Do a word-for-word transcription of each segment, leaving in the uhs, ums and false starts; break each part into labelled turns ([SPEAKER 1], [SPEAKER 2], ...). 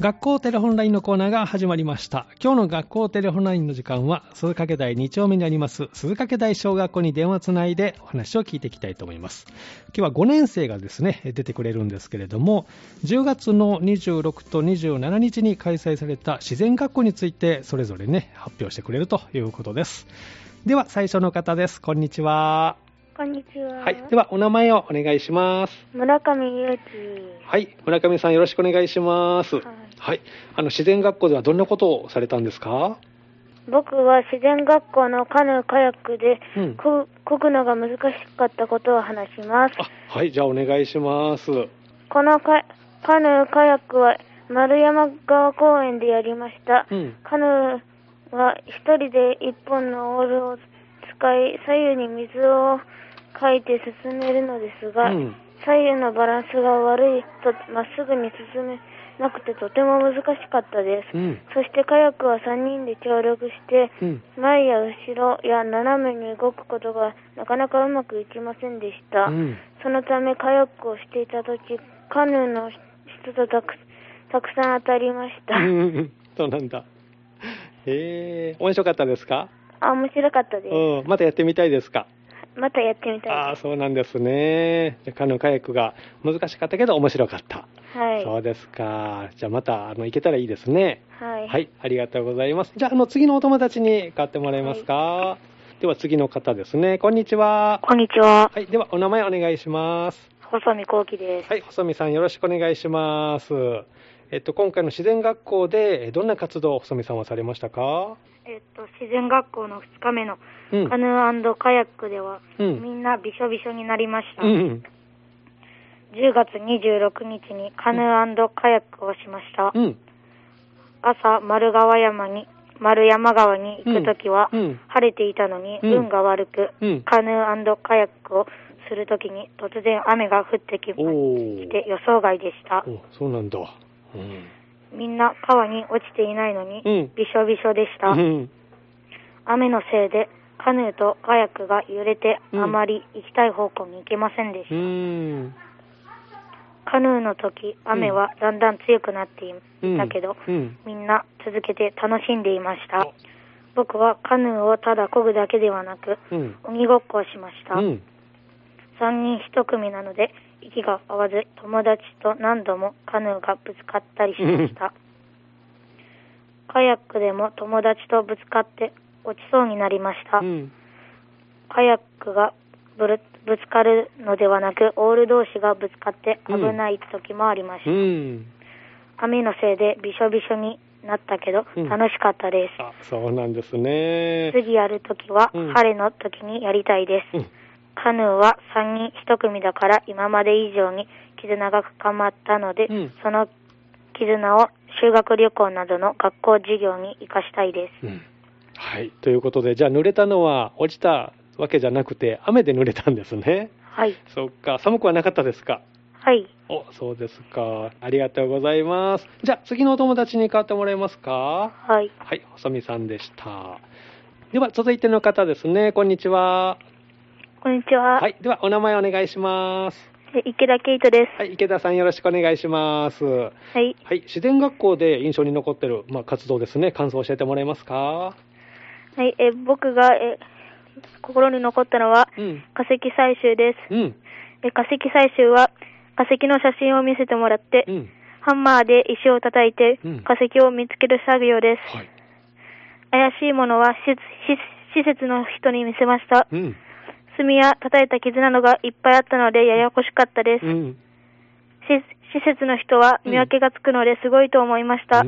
[SPEAKER 1] 学校テレホンラインのコーナーが始まりました。今日の学校テレホンラインの時間は鈴掛台に丁目にあります鈴掛台小学校に電話つないでお話を聞いていきたいと思います。今日はごねん生がですね出てくれるんですけれども、じゅうがつのにじゅうろくとにじゅうしちにちに開催された自然学校についてそれぞれね発表してくれるということです。では最初の方です。こんにちは。
[SPEAKER 2] こんにちは。
[SPEAKER 1] はい、ではお名前をお願いします。
[SPEAKER 2] 村上祐希。
[SPEAKER 1] はい、村上さんよろしくお願いします。はい、はい、あの自然学校ではどんなことをされたんですか？
[SPEAKER 2] 僕は自然学校のカヌーカヤックで、うん、こぐのが難しかったことを話します。
[SPEAKER 1] あ、はい、じゃあお願いします。
[SPEAKER 2] このカカヌーカヤックは丸山川公園でやりました。うん、カヌーは一人で一本のオールを使い左右に水をかいて進めるのですが、うん、左右のバランスが悪いとまっすぐに進めなくてとても難しかったです。うん、そしてカヤックはさんにんで協力して、うん、前や後ろや斜めに動くことがなかなかうまくいきませんでした。うん、そのためカヤックをしていたとき、カヌーの人とたく、たくさん当たりました。
[SPEAKER 1] そうなんだ。へえ、面白かったですか？
[SPEAKER 2] あ、面白かったです。
[SPEAKER 1] うん、またやってみたいですか？
[SPEAKER 2] またやってみたいです。
[SPEAKER 1] ああ、そうなんですね。カヌーカヤックが難しかったけど面白かった。はい。そうですか。じゃあまたあの行けたらいいですね。はい。はい、ありがとうございます。じゃああの次のお友達に代わってもらえますか？はい、では次の方ですね。こんにちは。
[SPEAKER 2] こんにちは。
[SPEAKER 1] はい、ではお名前お願いします。
[SPEAKER 2] 細見幸喜です。
[SPEAKER 1] はい、細見さんよろしくお願いします。えっと今回の自然学校でどんな活動を細見さんはされましたか？
[SPEAKER 2] えっと自然学校のふつかめのカヌー&カヤックでは、うん、みんなびしょびしょになりました。うん、じゅうがつにじゅうろくにちにカヌー&カヤックをしました。うん、朝丸川山に丸山川に行くときは、うん、晴れていたのに運が悪く、うん、カヌー&カヤックをするときに突然雨が降ってきて予想外でした。
[SPEAKER 1] お、そうなんだ。うん、
[SPEAKER 2] みんな川に落ちていないのに、うん、びしょびしょでした。うん、雨のせいでカヌーとカヤックが揺れて、うん、あまり行きたい方向に行けませんでした。うん、カヌーの時、雨はだんだん強くなっていたけど、うん、みんな続けて楽しんでいました。僕はカヌーをただ漕ぐだけではなく、うん、鬼ごっこをしました。うん、さんにんひと組なので息が合わず友達と何度もカヌーがぶつかったりしました。カヤックでも友達とぶつかって落ちそうになりました。うん、カヤックがぶるぶつかるのではなくオール同士がぶつかって危ない時もありました。うん、雨のせいでびしょびしょになったけど、うん、楽しかったです。
[SPEAKER 1] あ、そうなんですね。
[SPEAKER 2] 次やるときは、うん、晴れの時にやりたいです。うん、カヌーはさんにんひと組だから今まで以上に絆が深まったので、うん、その絆を修学旅行などの学校授業に生かしたいです。うん、
[SPEAKER 1] はい、ということで、じゃあ濡れたのは落ちたわけじゃなくて雨で濡れたんですね。
[SPEAKER 2] はい。
[SPEAKER 1] そっか、寒くはなかったですか？
[SPEAKER 2] はい。
[SPEAKER 1] お、そうですか。ありがとうございます。じゃあ次のお友達に代わってもらえますか？
[SPEAKER 2] はい。
[SPEAKER 1] はい、細見さんでした。では続いての方ですね。こんにちは。
[SPEAKER 2] こんにちは。
[SPEAKER 1] はい、ではお名前お願いします。
[SPEAKER 2] 池田圭人です。
[SPEAKER 1] はい、池田さんよろしくお願いします。はい。はい、自然学校で印象に残っている、まあ、活動ですね。感想を教えてもらえますか？
[SPEAKER 2] はい、え僕がえ心に残ったのは、うん、化石採集です。うん、え化石採集は化石の写真を見せてもらって、うん、ハンマーで石を叩いて、うん、化石を見つける作業です。はい、怪しいものは施設の人に見せました。うん、墨や叩いた傷などがいっぱいあったのでややこしかったです。うん、施設の人は見分けがつくのですごいと思いました。うん、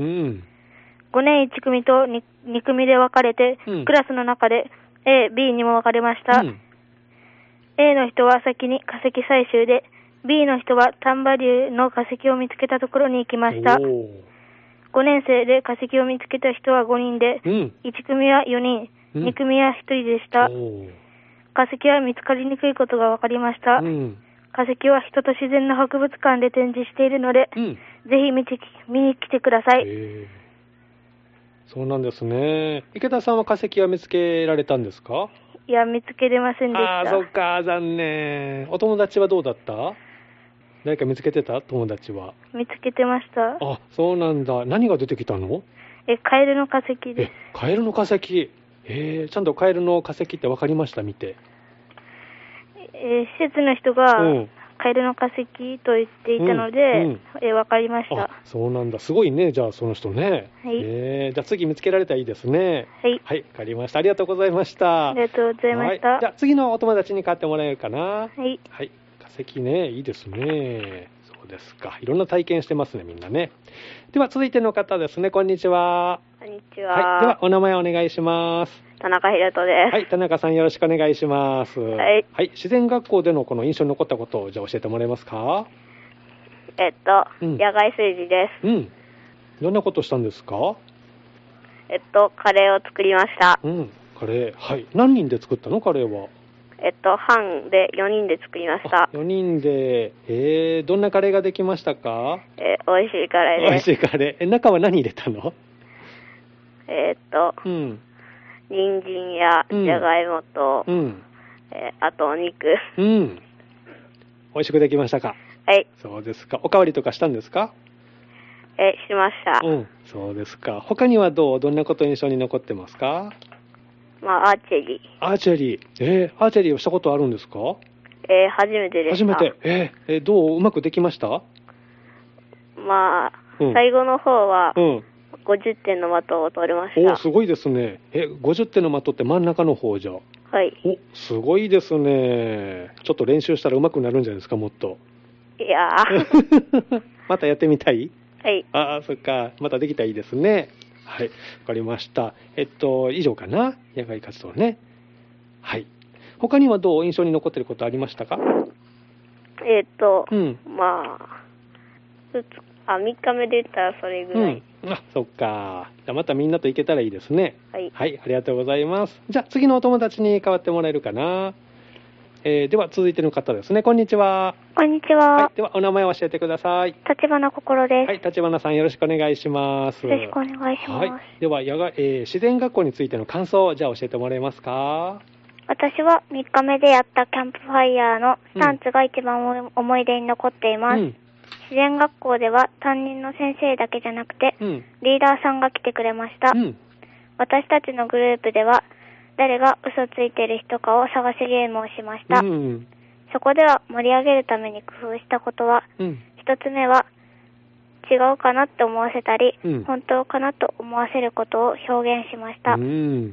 [SPEAKER 2] ごねんいち組と 2, に組で分かれて、うん、クラスの中で A、B にも分かれました。うん、A の人は先に化石採集で、B の人は丹波竜の化石を見つけたところに行きました。ごねん生で化石を見つけた人はごにんで、うん、いち組はよにん、うん、に組はひとりでした。化石は見つかりにくいことが分かりました。うん、化石は人と自然の博物館で展示しているので、うん、ぜひ見て見に来てください。
[SPEAKER 1] そうなんですね。池田さんは化石は見つけられたんですか？
[SPEAKER 2] いや、見つけれませんでした。
[SPEAKER 1] ああ、そっか、残念。お友達はどうだった？ 誰か見つけてた？友達は。
[SPEAKER 2] 見つけてました。
[SPEAKER 1] あ、そうなんだ。何が出てきたの？
[SPEAKER 2] え、カエルの化石です。
[SPEAKER 1] え、カエルの化石。えー、ちゃんとカエルの化石って分かりました？見て。
[SPEAKER 2] えー、施設の人が、うん、カエルの化石と言っていたので、うんうん、えー、分かりました。
[SPEAKER 1] あ、そうなんだ。すごいね、じゃあその人ね。
[SPEAKER 2] はい。
[SPEAKER 1] えー、じゃあ次見つけられたらいいですね。
[SPEAKER 2] はい。
[SPEAKER 1] はい、分かりました。ありがとうございました。
[SPEAKER 2] ありがとうございました。
[SPEAKER 1] はい、じゃあ次のお友達に買ってもらえるかな。
[SPEAKER 2] はい。
[SPEAKER 1] はい。化石ね、いいですね。そうですか。いろんな体験してますね、みんなね。では続いての方ですね。こんにちは。
[SPEAKER 2] こんにちは。
[SPEAKER 1] はい。ではお名前お願いします。
[SPEAKER 2] 田中ひろとです。
[SPEAKER 1] はい。田中さんよろしくお願いします。
[SPEAKER 2] はい。
[SPEAKER 1] はい。自然学校でのこの印象に残ったことをじゃあ教えてもらえますか？
[SPEAKER 2] えっと、うん、野外炊事です。
[SPEAKER 1] うん。どんなことしたんですか？
[SPEAKER 2] えっと、カレーを作りました。
[SPEAKER 1] うん。カレー。はい。何人で作ったの？カレーは。
[SPEAKER 2] えっと、班でよにんで作りました。
[SPEAKER 1] よにんで、えー、どんなカレーができましたか？
[SPEAKER 2] えー、美味しいカレーです。
[SPEAKER 1] 美味しいカレー。え、中は何入れたの？
[SPEAKER 2] えー、っと、
[SPEAKER 1] うん。
[SPEAKER 2] 人参やじゃがいもと、
[SPEAKER 1] うん。
[SPEAKER 2] えー、あとお肉。
[SPEAKER 1] うん。美味しくできましたか？
[SPEAKER 2] はい。
[SPEAKER 1] そうですか。おかわりとかしたんですか？
[SPEAKER 2] え、しました。
[SPEAKER 1] うん。そうですか。他にはどう？どんなこと印象に残ってますか？
[SPEAKER 2] まあ、アーチェリー。
[SPEAKER 1] アーチェリー。えー、アーチェリーをしたことあるんですか？
[SPEAKER 2] えー、初めてでした。
[SPEAKER 1] 初めて。えー、えー、どう？うまくできました？
[SPEAKER 2] まあ、うん、最後の方は、うん、ごじゅってんの的を取れました。
[SPEAKER 1] お、すごいですね。え、ごじゅってんの的って真ん中の方じゃ。
[SPEAKER 2] はい。
[SPEAKER 1] お、すごいですね。ちょっと練習したらうまくなるんじゃないですか、もっと。
[SPEAKER 2] いやー。
[SPEAKER 1] またやってみたい？
[SPEAKER 2] はい。
[SPEAKER 1] ああ、そっか。またできたらいいですね。はい、わかりました。えっと、以上かな。野外活動ね。はい。他にはどう？印象に残っていることありましたか？
[SPEAKER 2] えっと、うん、まあ、あ、みっかめで言ったらそれぐらい。
[SPEAKER 1] うん、あ、そっか。じゃあまたみんなと行けたらいいですね。
[SPEAKER 2] はい。
[SPEAKER 1] はい、ありがとうございます。じゃあ次のお友達に代わってもらえるかな。えー、では続いての方ですね。こんにちは。
[SPEAKER 2] こんにちは。
[SPEAKER 1] はい、ではお名前を教えてください。
[SPEAKER 2] 立花心です。
[SPEAKER 1] はい、立花さんよろしくお願いします。
[SPEAKER 2] よろしくお願いします。はい、
[SPEAKER 1] では野外、えー、自然学校についての感想をじゃあ教えてもらえますか？
[SPEAKER 2] 私はみっかめでやったキャンプファイヤーのスタンツが一番思い出に残っています。うん、自然学校では担任の先生だけじゃなくて、うん、リーダーさんが来てくれました。うん、私たちのグループでは誰が嘘ついてる人かを探しゲームをしました。うん、そこでは盛り上げるために工夫したことは、うん、一つ目は違うかなって思わせたり、うん、本当かなと思わせることを表現しました。うん、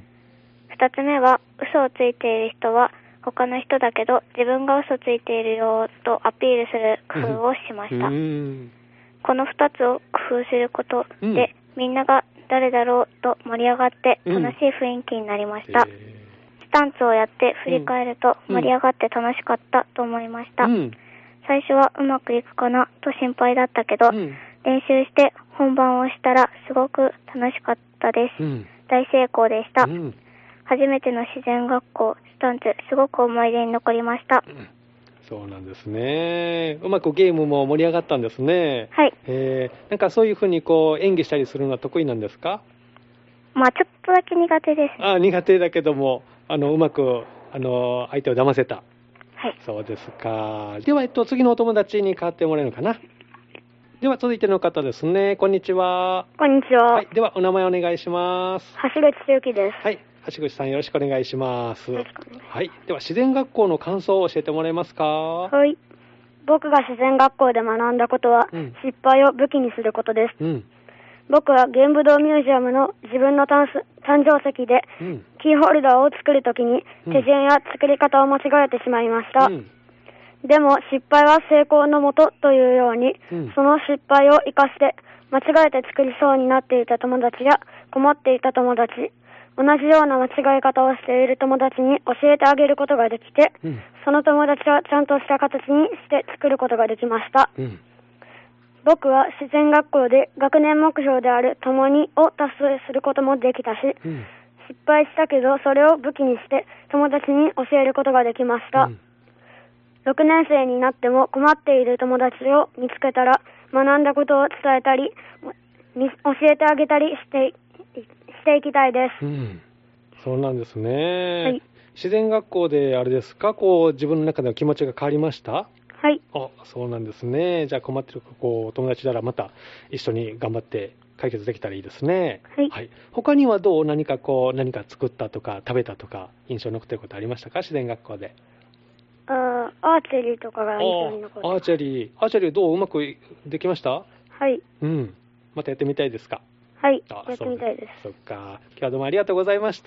[SPEAKER 2] 二つ目は嘘をついている人は他の人だけど自分が嘘ついているよとアピールする工夫をしました。うん、この二つを工夫することで、うん、みんなが誰だろうと盛り上がって楽しい雰囲気になりました。うん、スタンツをやって振り返ると盛り上がって楽しかったと思いました。うん、最初はうまくいくかなと心配だったけど、うん、練習して本番をしたらすごく楽しかったです。うん、大成功でした。うん、初めての自然学校スタンツすごく思い出に残りました。うん、
[SPEAKER 1] そうなんですね。うまくゲームも盛り上がったんですね。
[SPEAKER 2] はい。
[SPEAKER 1] えー、なんかそういうふうにこう演技したりするのは得意なんですか？
[SPEAKER 2] まあちょっとだけ苦手ですね。
[SPEAKER 1] あ、苦手だけどもあのうまくあの相手を騙せた。
[SPEAKER 2] はい。
[SPEAKER 1] そうですか。では、えっと、次のお友達に代わってもらえるのかな。では続いての方ですね。こんにちは。
[SPEAKER 2] こんにちは。
[SPEAKER 1] はい。ではお名前お願いします。
[SPEAKER 2] 橋口千幸です。
[SPEAKER 1] はい。橋口さんよろしくお願いします。はい。では自然学校の感想を教えてもらえますか？
[SPEAKER 2] はい。僕が自然学校で学んだことは、うん、失敗を武器にすることです。うん、僕は玄武洞ミュージアムの自分の誕生石で、うん、キーホルダーを作るときに手順や作り方を間違えてしまいました。うん、でも失敗は成功のもとというように、うん、その失敗を生かして間違えて作りそうになっていた友達や困っていた友達、同じような間違い方をしている友達に教えてあげることができて、うん、その友達はちゃんとした形にして作ることができました。うん、僕は自然学校で学年目標である共にを達成することもできたし、うん、失敗したけどそれを武器にして友達に教えることができました。うん、ろくねん生になっても困っている友達を見つけたら学んだことを伝えたり教えてあげたりしてしていきたいです。うん、
[SPEAKER 1] そうなんですね。
[SPEAKER 2] はい、
[SPEAKER 1] 自然学校であれですか、こう自分の中での気持ちが変わりました？
[SPEAKER 2] はい。
[SPEAKER 1] あ、そうなんですね。じゃあ困ってるこう友達ならまた一緒に頑張って解決できたらいいですね。
[SPEAKER 2] はい。
[SPEAKER 1] はい。他にはどう何かこう、何か作ったとか食べたとか印象に残っていることありましたか？自然学校で。
[SPEAKER 2] あアーチェリーとかが印象に残ってます。
[SPEAKER 1] アーチェリー。アーチェリーどううまくできました？
[SPEAKER 2] はい。
[SPEAKER 1] うん。またやってみたいですか？
[SPEAKER 2] はい。やってみたいです。
[SPEAKER 1] そっか。今日はどうもありがとうございました。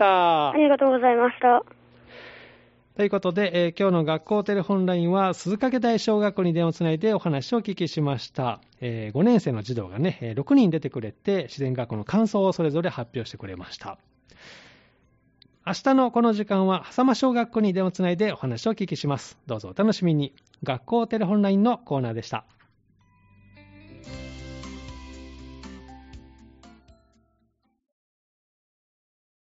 [SPEAKER 2] ありがとうございました。
[SPEAKER 1] ということで、えー、今日の学校テレホンラインは鈴掛台小学校に電話をつないでお話をお聞きしました。えー、ごねん生の児童がね、ろくにん出てくれて、自然学校の感想をそれぞれ発表してくれました。明日のこの時間は、狭間小学校に電話をつないでお話をお聞きします。どうぞお楽しみに。学校テレホンラインのコーナーでした。